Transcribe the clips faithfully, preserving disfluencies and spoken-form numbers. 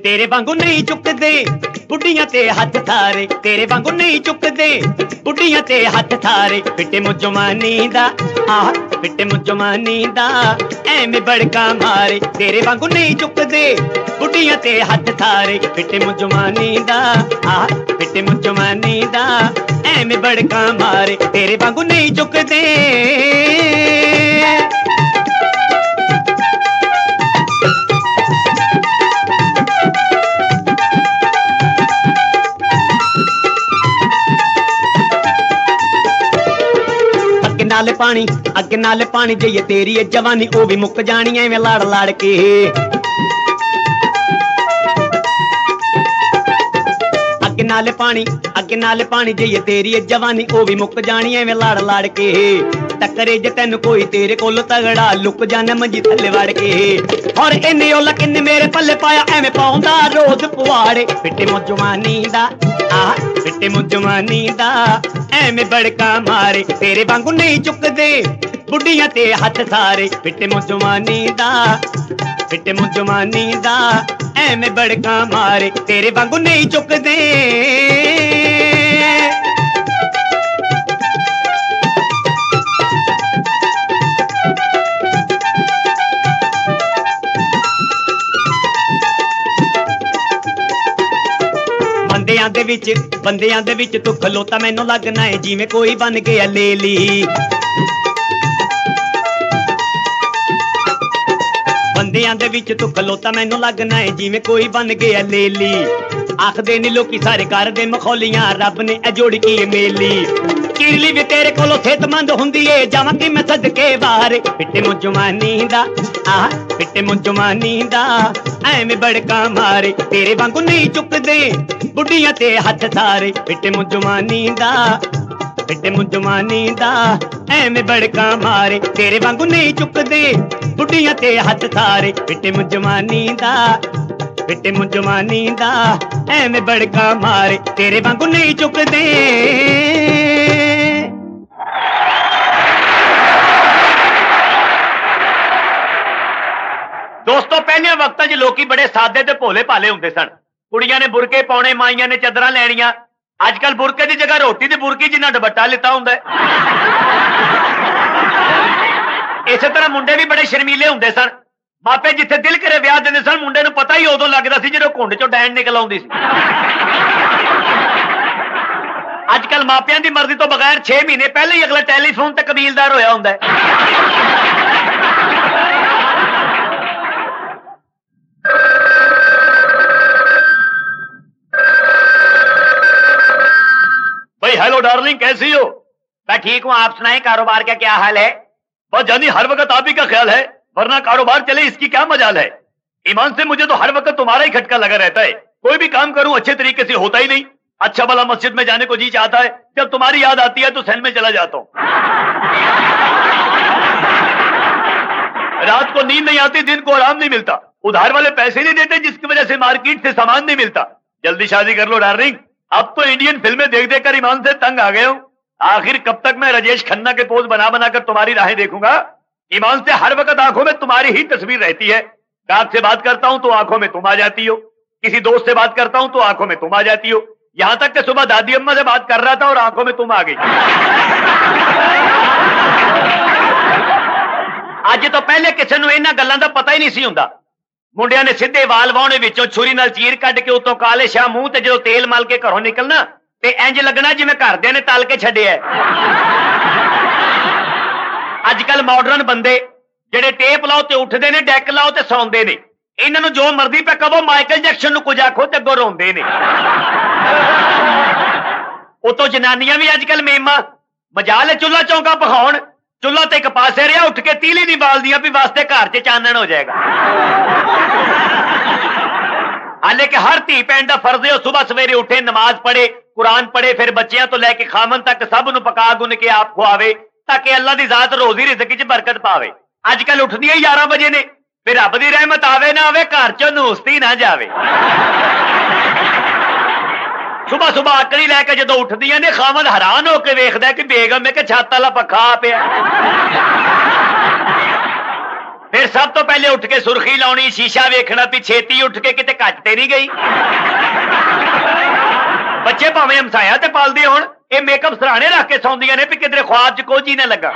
तेरे वांगू नहीं चुकदे बुढ़ियां ते हथ थारे, तेरे वांगू नहीं चुकदे बुढ़ियां ते हथ थारे। पिटे मुजमानी दा आह पिटे मुजमानी दा ऐवें बड़का मारे, तेरे वांगू नहीं चुकदे बुढ़ियां ते हथ थारे। पिटे मुजमानी दा आह पिटे मुजमानी दा ऐवें बड़का मारे, तेरे वांगू नहीं चुकदे। नाल पानी अगे नाल पानी जइए तेरी जवानी ओ भी मुक जानी एवें लड़ लड़ के। अगे नाल पानी अगे नाल पानी जइए तेरी जवानी ओ भी मुक जानी एवें लड़ लड़ के। टकरे जे तेन कोई तेरे कोल तगड़ा लुक जाना मंजी थल्ले वड़ के। और इन्ने ओला किन्ने मेरे पल्ले पाया एवें पाउंदा रोज पुआड़े। पिटे मुजमानी दा आह पिटे मुजमानी दा ऐवें बड़का मारे, तेरे वांगू नहीं चुकदे बुढ़ियां ते हथ सारे। पिटे मुजमानी दा पिटे मुजमानी दा ऐवें बड़का मारे, तेरे वांगू नहीं चुकदे। बंदियां दे विच बंदियां दे विच तू खलोता मैनू लगना है जिवें कोई बन गया लेली। बंदियां दे विच तू खलोता मैनू लगना है जिवें कोई बन गया लेली। आखदे नी लोकी सारे घर दे मखौलियां रब ने ए जोड़ी की मेली। किरली भी तेरे कोलों सेहतमंद हुंदी है जावांगी मैं सदके बाहर। पिटे मुजमानी दा आह पिटे मुजमानी दा ऐवें बड़का मारे, तेरे वांगू नहीं चुकदे बुढ़ियां ते हथ थारे। पिटे मुजमानी दा पिटे मुजमानी दा ऐवें बड़का मारे, तेरे वांगू नहीं चुकदे बुढ़ियां ते हथ थारे। पिटे मुजमानी दा पिटे मुजमानी दा ऐवें बड़का मारे, तेरे वांगू नहीं चुकदे। दोस्तों पहले वक्त च लोग बड़े सादे ते भोले भाले होंदे सन। कुड़ियां ने बुरके पाने, माइयां ने चादरां लैनियां। अजकल बुरके की जगह रोटी दी बुरकी जिन्ना दुपट्टा लिता हुंदा है। इसे तरह मुंडे भी बड़े शर्मीले होंदे सन। मापे जिथे दिल करे विआह दिंदे सन, मुंडे नूं पता ही उदों लगदा सी जदों घुंड चों डैन निकल आउंदी सी। अजकल मापियां दी मर्जी तो बगैर छे महीने पहले ही अगला टेलीफोन ते कबीलदार होया हुंदा है। भाई हेलो डार्लिंग, कैसी हो? मैं ठीक हूं, आप सुनाएं कारोबार का क्या हाल है? बस जानी हर वक्त आप ही का ख्याल है, वरना कारोबार चले इसकी क्या मजाल है। ईमान से मुझे तो हर वक्त तुम्हारा ही खटका लगा रहता है। कोई भी काम करूं अच्छे तरीके से होता ही नहीं। अच्छा भला मस्जिद में जाने को जी चाहता है, जब तुम्हारी याद आती है तो सेल में चला जाता हूं। रात को नींद नहीं आती, दिन को आराम नहीं मिलता। उधार वाले पैसे नहीं देते जिसकी वजह से मार्केट से सामान नहीं मिलता। जल्दी शादी कर लो डार्लिंग, अब तो इंडियन फिल्में देख देख कर ईमान से तंग आ गए हूं। आखिर कब तक मैं राजेश खन्ना के पोज बना बनाकर तुम्हारी राहें देखूंगा? ईमान से हर वक्त आंखों में तुम्हारी ही तस्वीर रहती है। रात से बात करता हूं तो आंखों में तुम आ जाती हो, किसी दोस्त से बात करता हूं तो आंखों में तुम आ जाती हो। यहां तक कि सुबह दादी अम्मा से बात कर रहा था और आंखों में तुम आ गई। आज तो पहले किसी नूं इन्हां गल्लां दा पता ही नहीं सी हुंदा। मुंडिया ने सीधे वाल वाहने विचों छुरी नाल चीर कढ के उतों काले शाह मूंह ते जो तेल मल के घरों निकलना ते इंज लगना जिवें घरदियां ने तल के छड्डिया। अजकल मॉडर्न बंदे जेड़े टेप लाओ ते उठदे ने, डैक लाओ ते सौंदे ने। इन्हां नूं जो मर्जी पे कहो, माइकल जैक्सन नूं कुछ आखो ते अगों रोंदे ने। उतों जनानियां भी अजकल मेमा मजाल चुल्हा चौंका पखाउण। चुल्हा ते एक पासे रहा, उठ के तीली नहीं बालदियां भी वास्ते घर च चानन हो जाएगा। हाले कि हर धी भैन का फर्ज है सुबह सवेरे उठे, नमाज पढ़े, कुरान पढ़े, फिर बच्चियां तो लैके खामन तक सब नूं पका गुन के आप खुआवे ताकि अल्लाह की जात रोजी रिज़्क च बरकत पावे। अजकल उठदियां ग्यारह बजे ने, फिर रब की रहमत आवे ना आवे, घर चों नूसती ना जावे। सुबह सुबह आकड़ी लैके जो उठदियां ने, खामन हैरान होकर वेखदा कि बेगम है कि छत वाला पखा पिया। फिर सब तो पहले उठ के सुर्खी लाउनी, शीशा वेखना भी छेती उठ के किते घट ते नहीं गई। बच्चे भावें हमसाया ते पालदे होण, ये मेकअप सराहने रख के सौंदियां ने भी किधरे ख्वाब च कोई ना लगा।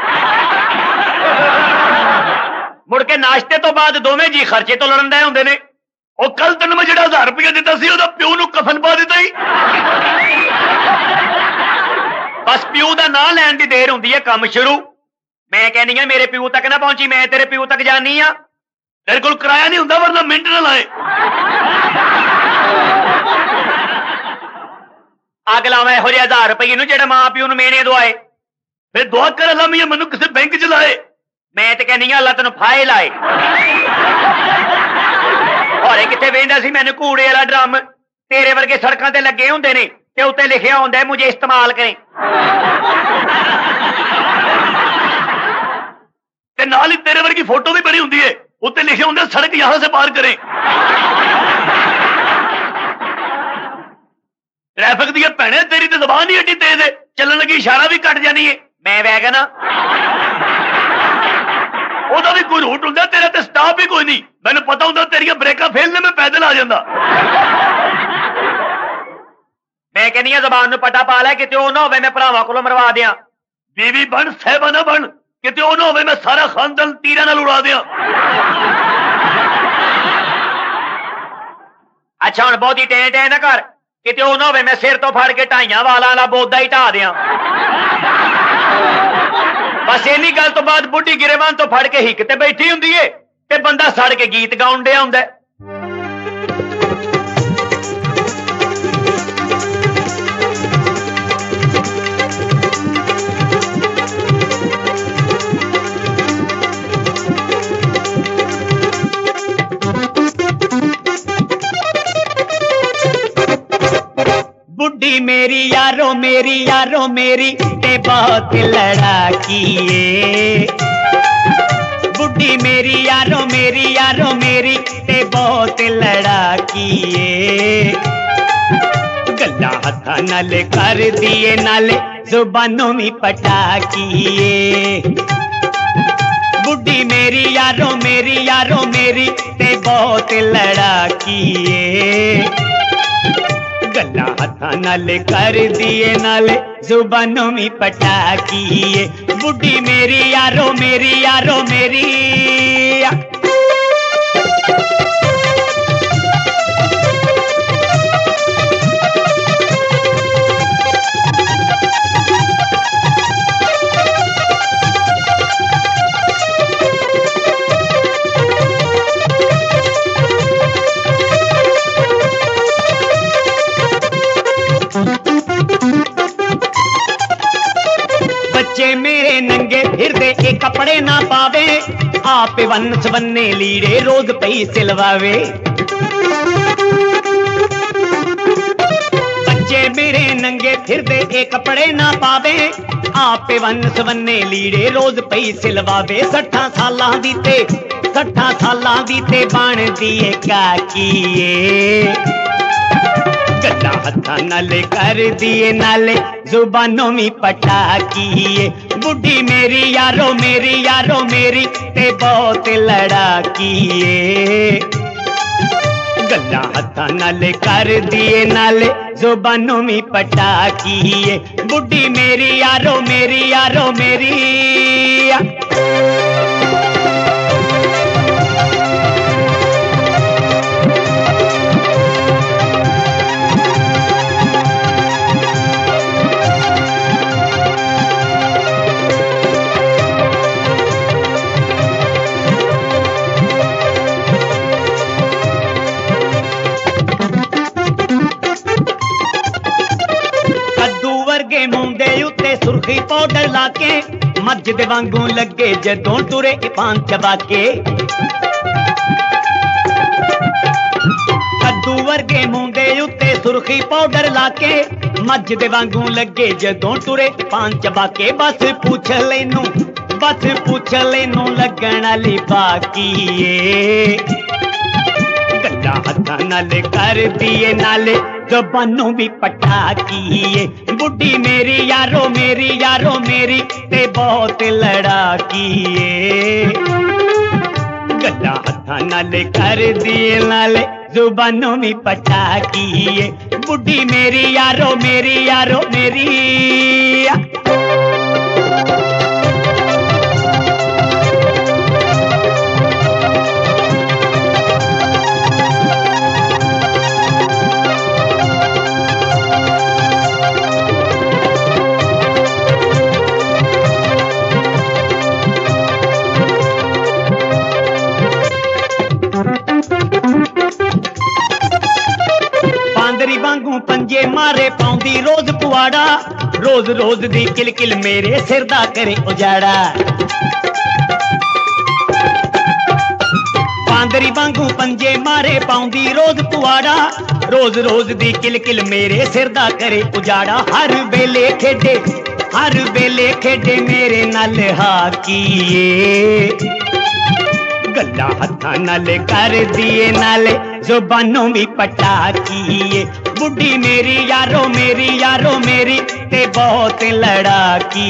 मुड़ के नाश्ते तो बाद दोवें जी खर्चे तो लड़न दे हुंदे ने। ओ कल तैनूं मैं जिहड़ा हज़ार रुपया दिता सी ओहदा प्यो नूं कफन पा दिता ही। बस प्यो दा नां लैण दी देर हुंदी है काम शुरू। मैं कहनी हां मेरे प्यो तक ना पहुंची, मैं तेरे प्यो तक जानी हां। तेरे कोल किराया नहीं हुंदा वरना मिंट ना लाए। अग लावा इहो जिहे हज़ार रुपये नूं जिहड़ा मां प्यो नूं मेहणे दवाए। फिर दुआ कर अल्लाह मियां मैनूं किसी बैंक च लाए। मैं ते कहनी हां अल्लाह तैनूं फाहे लाए। होरे किथे वेंदा सी मैनूं कूड़े वाला ड्रम, तेरे वर्गे सड़कां ते लगे हुंदे ने ते उत्ते लिखिया हुंदा है मुझे इस्तेमाल करें। ते नाल ही तेरे वर्गी फोटो भी बनी हुंदी है, उत्ते लिखिया हुंदा सड़क यहां से पार करें। ट्रैफिक दी भैणे तेरी ते ज़बान ही एडी तेज है, चलण लगी इशारा भी कट जानी है। मैं वैगन हां, ओहदा भी कोई रूट हुंदा, तेरा ते स्टाफ भी कोई नहीं। मैनूं पता हुंदा तेरियां ब्रेकां फेल ने, मैं पैदल आ जांदा। मैं कहनी हां ज़बान नूं पटा पा लै, किते ओह ना होवे मैं भरावां कोलों मरवा दियां। बीवी बन साहिबा ना बन, किते ओह ना होवे मैं सारा खानदान तीरां नाल उड़ा दियां। अच्छा हुण बहुती टैं टैं ना कर, किते ओह ना होवे मैं सिर तो फड़ के ढाइयां वालां वाला बोदा ही ढा दियां। बस इन्नी गल तो बाद बुढ़ी गिरेवान तो फड़ के हिक ते बैठी हुंदी है ते बंदा सड़ के गीत गाउण डिया हुंदा है। बुढ़ी मेरी यारो मेरी यारो मेरी ते बहुत लड़ाकी है। बुढ़ी मेरी यारो मेरी यारो मेरी ते बहुत लड़ाकी है। गल्ला हथा नाले कर दिए नाले जुबानों में पटाकी है। बुढ़ी मेरी यारो मेरी यारो मेरी ते बहुत लड़ाकी है। गल्ला हथा नाले कर दिए नाले जुबानों में पटाकी है। बुढ़ी मेरी यारो मेरी यारो मेरी। बच्चे मेरे नंगे फिरदे ए कपड़े ना पावे, आप वन सवन्ने लीड़े रोज पई सिलवावे। बच्चे मेरे नंगे फिरदे ए कपड़े ना पावे, आप वन सवन्ने लीड़े रोज पई सिलवावे। सठा सालां दी ते सठा सालां दी ते बन दी ए काकी। गल्ला हथा नाले कर दिए नाले जुबानों में पटाकी है। बुढ़ी मेरी यारो मेरी यारो मेरी ते बहुत लड़ाकी है। गल्ला हथा नाले कर दिए नाले जुबानों में पटाकी है। बुढ़ी मेरी यारो मेरी यारो मेरी। सुर्खी पाउडर लाके मस्जिद वांगू लगे जदों टुरे पान चबा के। कद्दू वर्गे मुंह दे उत्ते सुर्खी पाउडर लाके मस्जिद वांगू लगे जदों टुरे पान चबा के। बस पूछ लेनू बस पूछ लेनू लगन वाली बाकी है। गल्ला हथा नाले कर दिए नाले जुबानों भी पटाकी है। बुढ़ी मेरी यारो मेरी यारो मेरी ते बहुत लड़ाकी है। गल्ला हत्थां नाल कर दिए नाले जुबानों भी पटाकी बुढ़ी मेरी यारो मेरी यारो मेरी। वांगू पंजे मारे पाउंदी रोज पुआड़ा रोज रोज दी किल किल मेरे सिर दा करे उजाड़ा। बांदरी वांगू पंजे मारे पाउंदी रोज पुआड़ा रोज रोज दी किल किल मेरे सिर दा करे उजाड़ा। हर वेले खेडे हर वेले खेडे मेरे नाल हाकी गल्ला हत्थां नाल कर दिए नाले जुबानों भी पटाकी बुढ़ी मेरी यारो मेरी यारो मेरी ते बहुत लड़ाकी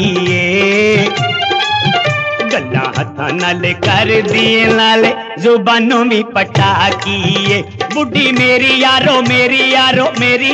गल्ला हत्थां नाल कर दिए नाले जुबानों भी पटाकी बुढ़ी मेरी यारो मेरी यारो मेरी।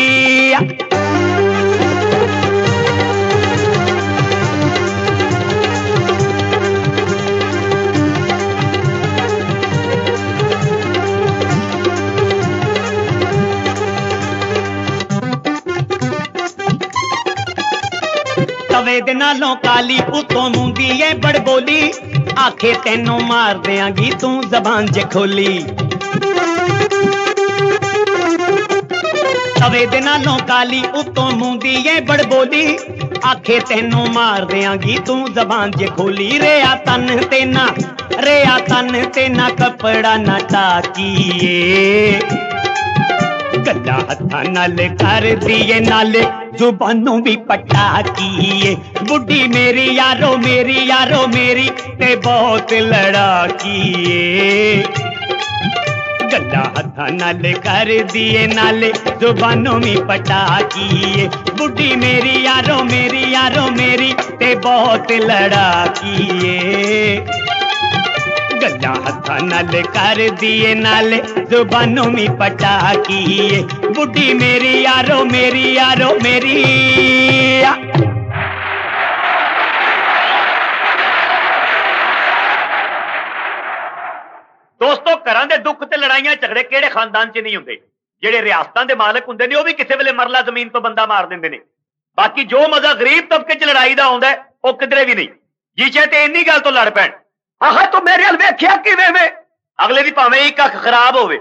तवे दे नालों काली उतों मुंदी है बड़ बोली आखे तेनों मार देंगी तू जबान जे खोली। तवे दे नालों काली उतों मुंदी है बड़ बोली आखे तेनों मार देंगी तू जबान जे खोली। रेया तन तेना रेया तन तेना कपड़ा ना टाकिए गल्ला हत्थां नाल कर दिए नाले जुबानों भी पटाकी बुढ़ी मेरी यारो मेरी यारो मेरी ते बहुत लड़ाकी गल्ला हत्थां नाल कर दिए नाले जुबानों भी पटाकी बुढ़ी मेरी यारो मेरी यारो मेरी ते बहुत लड़ाकी गल्ला हत्थां नाल कर दिए नाले जुबानों भी पटाकी बुढ़ी मेरी यारो मेरी यारो मेरी। दोस्तों घरां दे दुख ते लड़ाइयां झगड़े किहड़े खानदान च नहीं हुंदे। जिहड़े रियासतां दे मालक हुंदे ने ओह भी किसे वेले मरला जमीन तो बंदा मार दिंदे ने। बाकी जो मजा गरीब तबके च लड़ाई दा आउंदा ओह किधरे भी नहीं। जीचे ते इन्नी गल तो लड़ पैण आहा तू मेरे हल वेख्या किवें वे अगले दी भावें एक अख खराब होवे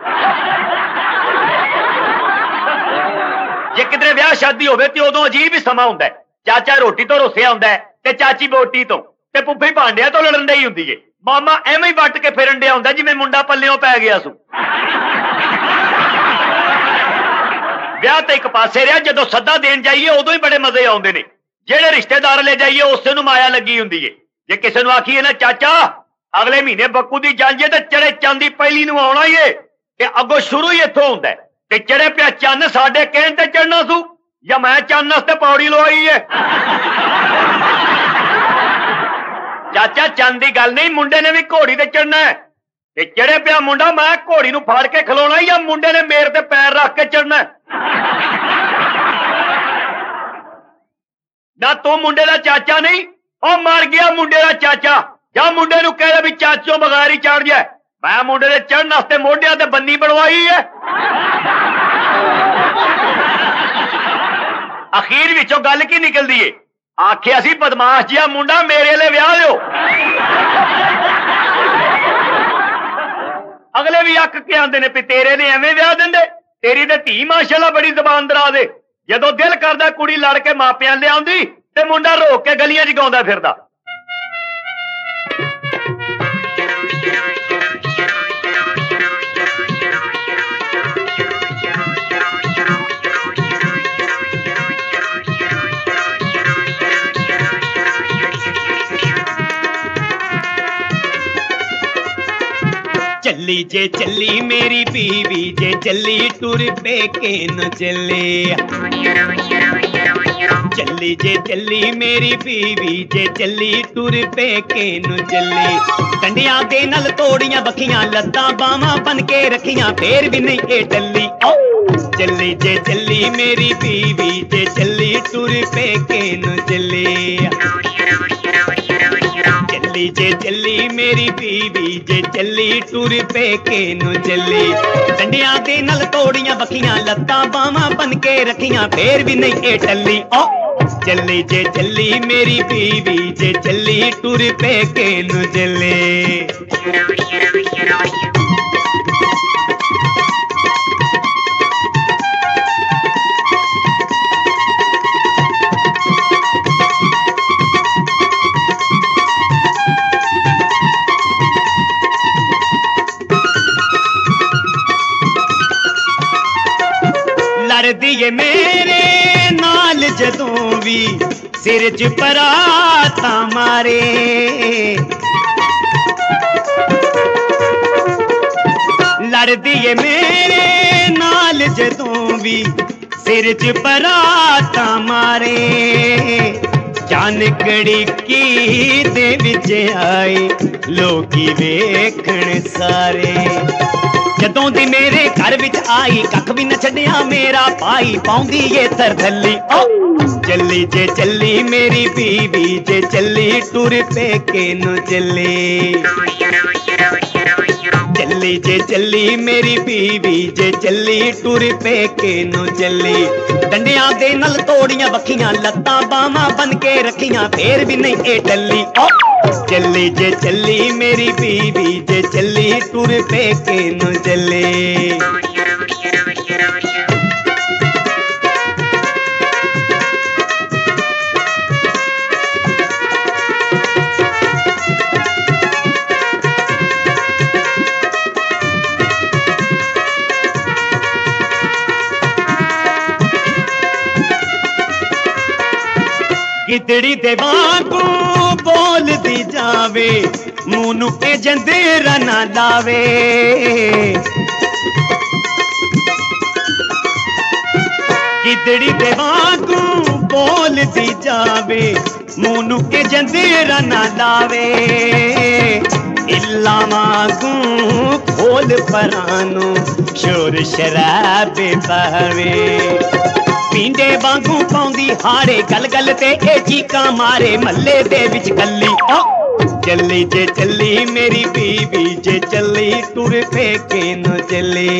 जे किधरे ब्याह शादी होवे ते उदों अजीब ही समा हुंदा है। चाचा रोटी तो रुसिया हुंदा है ते चाची बोटी तो ते पुप्पी भांडिया तो लड़न डई हुंदी है। मामा एवें ही वट के फिरन डिया हुंदा जिवें मुंडा पल्लियों पै गया सू। ब्याह ते एक पासे रहा जदों सद्दा देन जाइए उदों ही बड़े मजे आउंदे ने। जेड़े रिश्तेदार ले जाइए उसे नूं माया लगी हुंदी है। जे किसे नूं आखीए ना चाचा अगले महीने बक्कू दी जांजे ते चढ़े चांदी पहली नूं आउणा ही है ते अगों शुरू ही इत्थों हुंदा है ते चढ़े पिया चंन साडे कहण ते चढ़ना सू या मैं चंन वास्ते पौड़ी लवाई है। चाचा चंद दी गल नहीं मुंडे ने भी घोड़ी ते चढ़ना है ते चढ़े पिया मुंडा मैं घोड़ी नूं फाड़ के खलोना या मुंडे ने मेरे ते पैर रख के चढ़ना है। ना तू मुंडे दा चाचा नहीं ओ मर गया मुंडे दा चाचा जा मुंडे नूं कह भी चाचों बगैर ही चढ़ जाए। मैं मुंडे दे चढ़न वास्ते मोढियां ते बन्नी बनवाई है। अखीर विचों गल की निकलदी है आखिया सी बदमाश जिहा मुंडा मेरे लिए विआह लिओ। अगले भी अक के आंदे ने भी तेरे ने एवें विआह दिंदे तेरी ते धी माशाअल्लाह बड़ी जबान दराज है। जदों दिल करदा कुड़ी लड़ के मापियां लिआउंदी ते मुंडा रोक के गलियां च गाउंदा फिरदा। चली जे चली मेरी बीवी जे चली टुर पे के न चले। चली जे चली मेरी बीवी जे चली टुर पे के न चले। डंडियां दे नल तोड़ियां बखियां लत्तां बावां बन के रखियां फिर भी नहीं ए टल्ली ओ चली जे चली मेरी बीवी जे चली टुर पे केनु चली चली जे चली मेरी बीवी जे चली टुर पे केनु चली डंडियां दे नल तोड़ियां बखियां लत्तां बावां बन के रखियां फिर भी नहीं ए टल्ली ओ चली जे चली मेरी बीवी जे चली टुर पे केनु चली लड़दी है मेरे नाल जदों भी सिर च पराता मारे लड़दी है मेरे नाल जदों भी सिर च पराता मारे जान कड़ी की दे विच आए लोकी वेखण सारे जदों दी मेरे घर विच आई कख भी न छड्डिया मेरा पाई पाउंदी ये तरथली ओ चली जे चली मेरी बीवी जे चली टुर पे केनु चली चली जे चली मेरी बीवी जे चली टुर पे केनु चली डंडियां दे नल तोड़ियां बखियां लत्तां बावां बन के रखियां फिर भी नहीं ए टल्ली ओ चली जे चली मेरी बीवी जे चली टुर पे केनु चली गिदड़ी दे वांगू बोल दी जावे मुंह नू ए जंदेरा ना लावे गिदड़ी दे वांगू बोल दी जावे मुंह नू ए जंदेरा ना लावे इल्ला वांगू खोल परानू शोर शराबे पावे पींदे वांगू पाउंदी हारे गल गल ते ए चीका मारे मल्ले दे विच कल्ली ओ चली जे चली मेरी बीवी जे चली टुर पे केनु चली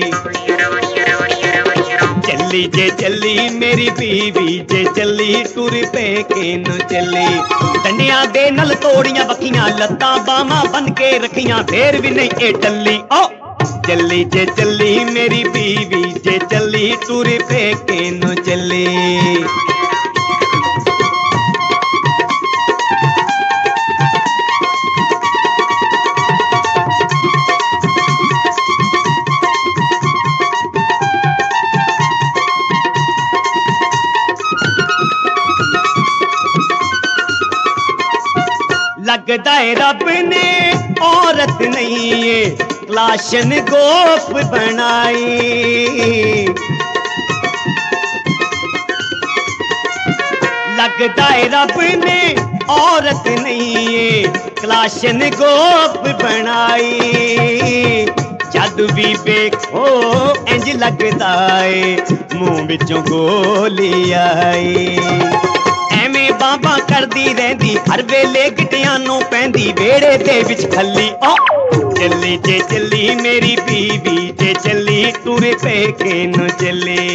चली जे चली मेरी बीवी जे चली टुर पे केनु चली डंडियां दे नल तोड़ियां बखियां लत्तां बावां बन के रखियां फिर भी नहीं ए टल्ली ओ चली जे चली मेरी बीवी जे चली टुर पे केनु चली लगदा है रब ने औरत नहीं है लाशन गोप बनाई लगदा है रब ने औरत नहीं है क्लाशन गोप बनाई जद भी देखो इंज लगदा है मुंह विचों गोली आई एवें बाबा करदी रहंदी हर वेले गिटियां नूं पैंदी वेड़े दे विच खल्ली ओ चली जे चली मेरी बीवी जे चली टुर पे केनु चली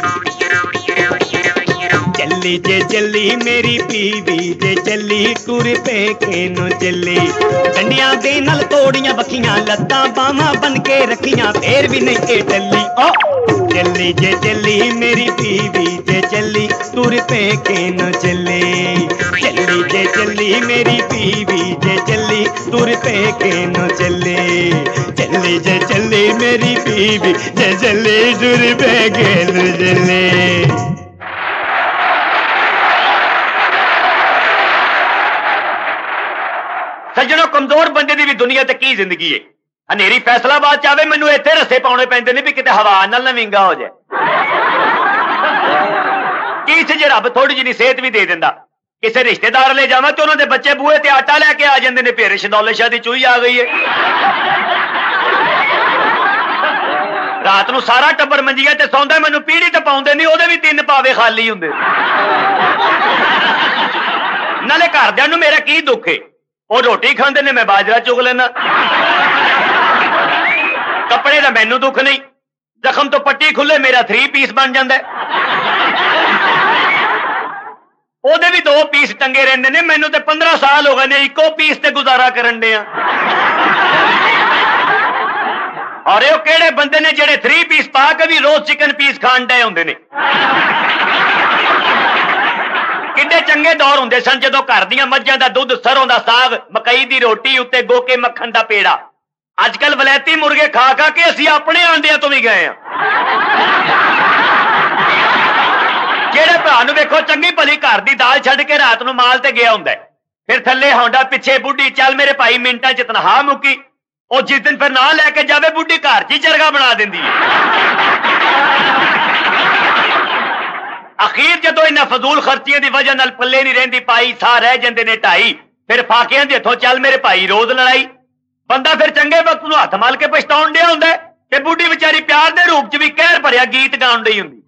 चली जे चली मेरी बीवी जे चली टुर पे केनु चली डंडियां दे नल तोड़ियां बखियां लत्तां बावां बन के रखियां फिर भी नहीं ए टल्ली ओ चली जे चली मेरी बीवी जे चली टुर पे केनु चली चली जे चली मेरी बीवी जे चली टुर पे केनु चली चली जे चली मेरी बीवी जे चली टुर पे केनु चली सज्जनों कमजोर बंदे दी भी दुनिया ते की जिंदगी है हनेरी फैसलाबाद चाहे मैनू इत्थे रस्से पाउणे पैंदे ने भी किते हवा नाल ना विंगा हो जाए की जे रब थोड़ी जी सेहत भी दे दिंदा किसी रिश्तेदार ले जावा तो उन्होंने बच्चे बूहे ते आटा लैके आ जाते हैं, फिर शदौले शाह दी चूही आ गई है। रात नूं सारा टब्बर मंजिया ते सौंदा, मैनू पीढ़ी ते पाउंदे नहीं, ओहदे भी तीन पावे खाली हुंदे। नाले घरदियां नूं मेरा की दुख है, वो रोटी खांदे ने, मैं बाजरा चुग लेना। कपड़े का मैनू दुख नहीं, जख्म तो पट्टी खुले मेरा थ्री पीस बन जाता है, ओहदे भी दो पीस टंगे रहंदे ने, मैनू तो पंद्रह साल हो गए ने इको पीस ते गुजारा करन दे। और ये केड़े बंदे ने जेड़े थ्री पीस पा के भी रोज चिकन पीस खान डे होंदे ने। किड्डे चंगे दौर हुंदे सन जदों घर दीयां मੱਝਾਂ दा दुध, सरों दा साग, मकई दी रोटी उत्ते गोके मक्खन दा पेड़ा। अजकल वलैती मुर्गे खा खा के असीं अपने आंडियां तो भी गए हैं। जेड़े भरा नूं वेखो चंगी भली घर दी दाल छड्ड के रात नूं माल ते गया हुंदा है, फिर थल्ले हौंडा पिछे बुढ़ी, चल मेरे भाई मिंटां च तनखा मुक्की, और जिस दिन फिर ना लैके जावे बुढ़ी घर च चरगा बना देंदी है। अखीर जदों इन्हां फजूल खर्चियां दी वजह नाल पल्ले नहीं रहिंदी पाई, साह रह जांदे ने ढाई, फिर फाकियां दे हथों चल मेरे भाई रोज लड़ाई। बंदा फिर चंगे वक्त नूं हथ मल के पछताउण डिया हुंदा है, ते बुढ़ी विचारी प्यार दे रूप च भी कहर भरिया गीत गाउण डई हुंदी।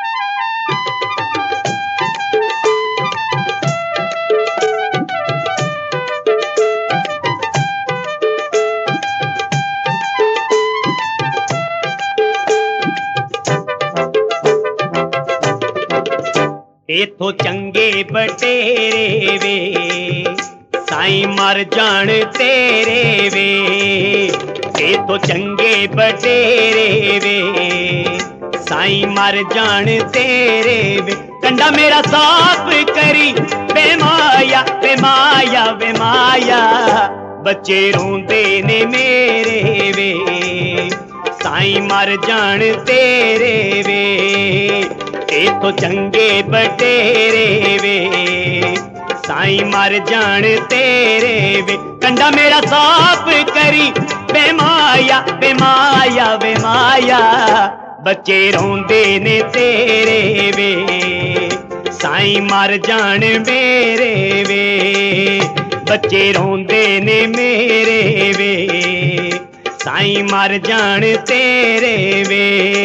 इथों चंगे बटेरे वे साईं मर जान तेरे वे, इथों चंगे बटेरे वे साईं मर जान तेरे वे। कंडा मेरा साफ करी बेमाया बेमाया बेमाया, बच्चे रोंदे ने मेरे वे साईं मर जान तेरे वे। इथों चंगे बटेरे वे साईं मर जान तेरे वे। कंडा मेरा साफ करी बेमाया बेमाया बेमाया, बच्चे रोंदे ने तेरे वे साईं मर जान मेरे वे। बच्चे रोंदे ने मेरे वे साईं मर जान तेरे वे।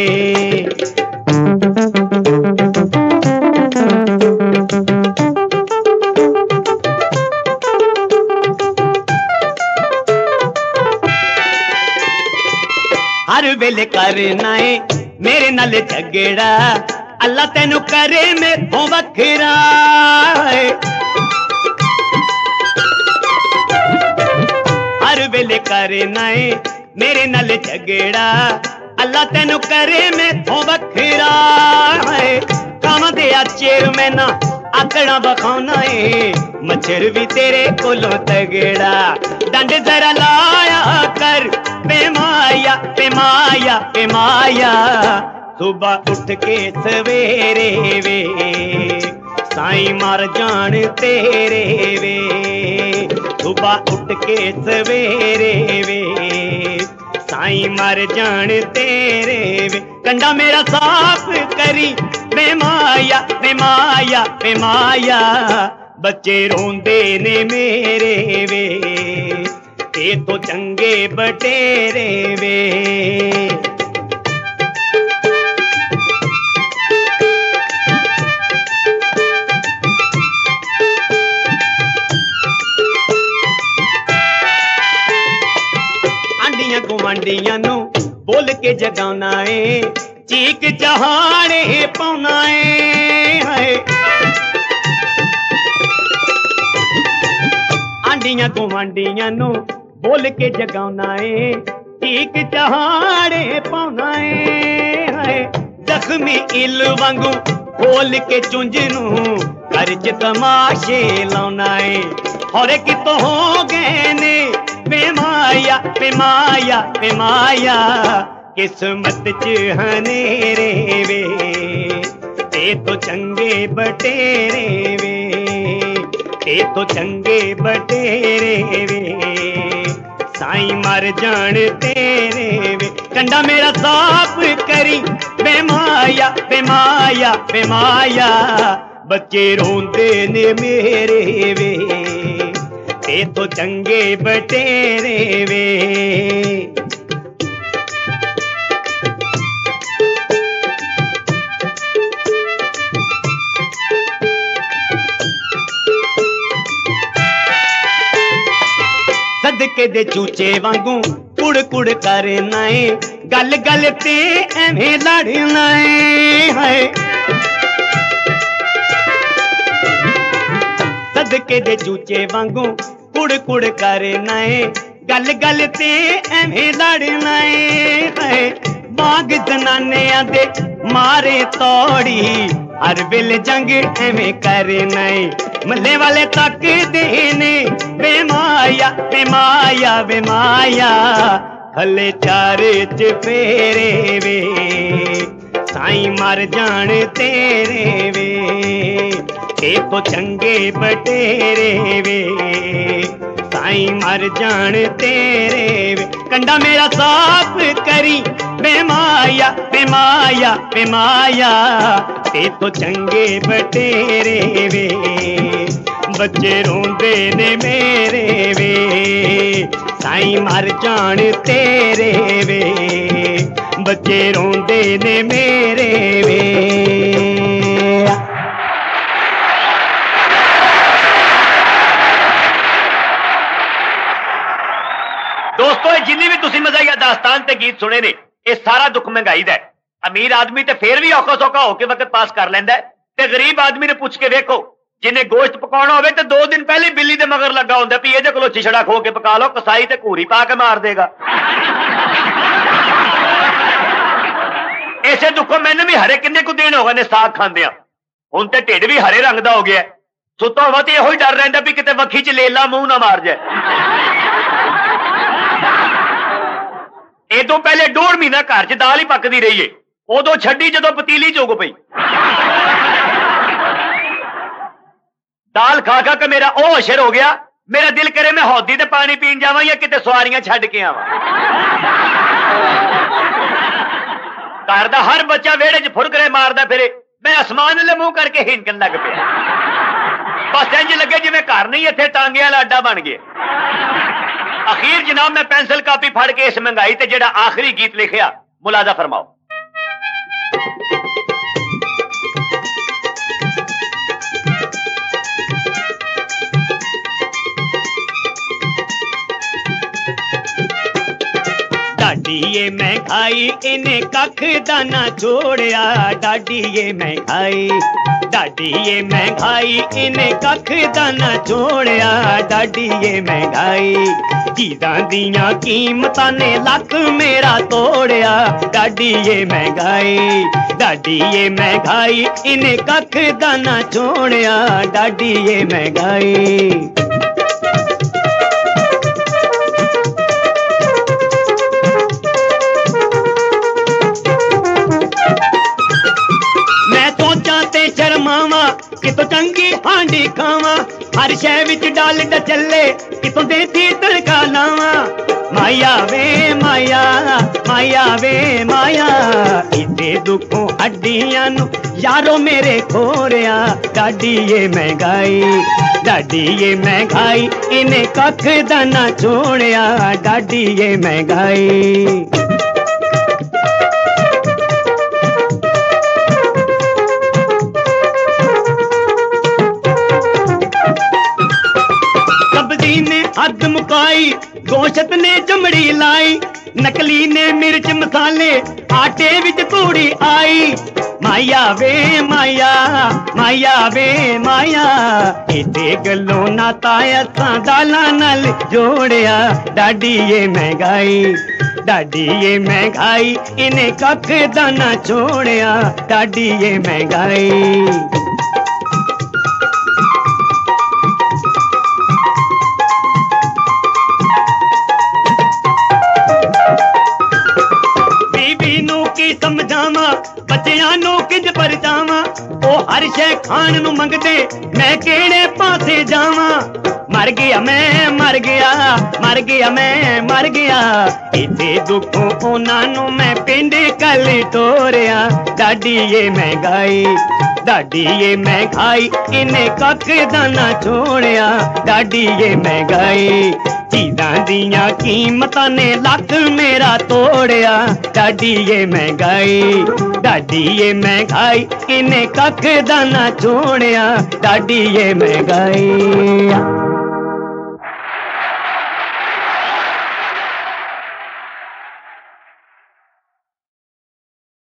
हर वेले करना है मेरे नाल झगड़ा, अल्लाह तेनू करे मेथों वखरा। हर वेले करना है मेरे नाल झगड़ा, अल्लाह तेनू करे मेथों वखरा। कावां दे चेर मैं ना आकड़ा बखाना है, मच्छर भी तेरे कोलों तगड़ा। डंड जरा लाया कर बेमाया बेमाया बेमाया, सुबह उठ के सवेरे वे साईं मर जान तेरे वे। सुबह उठ के सवेरे वे साईं मर जान तेरे वे। कंडा मेरा साफ करी बेमाया बेमाया बेमाया, बच्चे रोंदे ने मेरे वे ये तो चंगे बटेरे वे। आंडियां गुआंढियां नू बोल के जगाना है, चीक चहाड़े पाउना है। आंडियां गुआंढियां नू बोल के जगाना है, चीक चहाड़े पाउना है। जख्मी इल वांगू खोल के चुंझ नू घर च तमाशे लाउना है। होरे कितों हो गए ने बेमाया बेमाया बेमाया, किस्मत च हनेरे वे ते तो चंगे बटेरे वे। ते तो चंगे बटेरे वे साईं मर जान तेरे वे। कंडा मेरा साफ करी बेमाया बेमाया बेमाया, बच्चे रोंदे ने मेरे वे ते तो चंगे बटेरे वे। सदके दे चूचे वांगू कुड़ कुड़ करना है, गल गल ते एवें लड़ना है। सदके दे चूचे वांगू कुड़ कुड़ करना है, गल गल ते एवें लड़ना है। बाग जनानियां दे मारे तोड़ी हर वेले जंग एवें करना है। मल्ले वाले तक देने बेमाया बेमाया बेमाया हले चारे च फेरे वे साईं मर जान तेरे वे ते तो चंगे बटेरे वे साईं मर जान तेरे वे। कंडा मेरा साफ करी बेमाया बेमाया बेमाया ते तो चंगे बटेरे वे बच्चे रोंदे ने मेरे वे साईं मर जान तेरे वे बच्चे रोंदे ने मेरे वे। दोस्तों जिन्नी भी तुसी मज़ाहिया दास्तान ते गीत सुने ने ये सारा दुख महंगाई दा है। अमीर आदमी ते फिर भी औखा सौखा होके वक्त पास कर लेंदा है ते गरीब आदमी ने पूछ के देखो जिन्हें गोश्त पकाना होवे ते दो दिन पहले बिल्ली दे मगर लगा हुंदा भी इहदे कोलों चिछड़ा खो के पका लो, कसाई ते घूरी पा के मार देगा। ऐसे दुखों मैंने भी हरे किन्ने को दिन हो गए ने साग खांदियां, हुण ते ढिड भी हरे रंग दा हो गया। सुता होवा ते इहो ही डर रहिंदा भी किते वखी च लेला मुंह ना मार जाए। ए तो पहले डेढ़ महीना घर च दाल ही पकदी रही है, उदों छड्डी जदों पतीली चुग पई। दाल खा खा के मेरा ओ अशर हो गया, मेरा दिल करे मैं हौदी ते पानी पीन जावां या किते सवारियां छड्ड के आवां। घर दा हर बच्चा वेड़े च फुरकरे मारदा फिरे, मैं आसमान अल्ले मुंह करके हिंकन लग पिया। बस इंज लगे जिवें घर नहीं इत्थे टांगे वाला अड्डा बन गया। अखीर जनाब मैं पेंसिल कापी फड़ के इस महंगाई ते जेड़ा आखिरी गीत लिखिया मुलादा फरमाओ। डाडी ये महंगाई इन्हें कख दा ना छोड़िया, डाडी ये महंगाई डाडी ये महंगाई इन्हें कख दा ना छोड़िया, डाडी ये महंगाई चीज़ां दियां कीमतां ने लक मेरा तोड़िया, डाडी ये महंगाई डाडी ये महंगाई इन्हें कख दा ना छोड़िया, डाडी ये महंगाई। शर्मावा कितों चंगी हांडी खावा, हर शय विच डालडा चले कितों देसी तड़का लावा। माया वे माया माया वे माया इते दुखों हड्डियां नू यारो मेरे खोरिया, डाडी ये महंगाई डाडी ये महंगाई इन्हें कख दा ना छोड़िया, डाडी ये महंगाई। हद मुकाई गोशत ने चमड़ी लाई, नकली ने मिर्च मसाले आटे विच तूड़ी आई। माया वे माया माया वे माया इते गलों नाता असां दालां नाल जोड़िया, डाडी ये महंगाई डाडी ये महंगाई इन्हें कख दा ना छोड़िया, डाडी ये महंगाई। समझावा बच्चियां नू किंज परचावा, ओ हर शै खाण नू मंगदे मैं केड़े पासे जावां। मर मर गया मैं मर गया मर गया मैं मर गया इथे दुखों उन्हां नूं मैं पिंड कल टोरिया डाडी ये महंगाई डाडी ये महंगाई इन्हें कख दा ना छोड़िया डाडी ये महंगाई चीज़ां दियां कीमतां ने लक मेरा तोड़िया डाडी ये महंगाई डाडी ये महंगाई इन्हें कख दा ना छोड़िया डाडी ये महंगाई